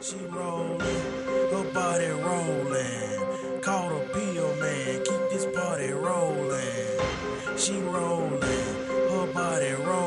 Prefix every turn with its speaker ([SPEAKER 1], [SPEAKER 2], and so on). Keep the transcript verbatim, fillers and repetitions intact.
[SPEAKER 1] She rollin', her body rollin'. Call a pill man, keep this party rollin'. She rollin', her body rollin'.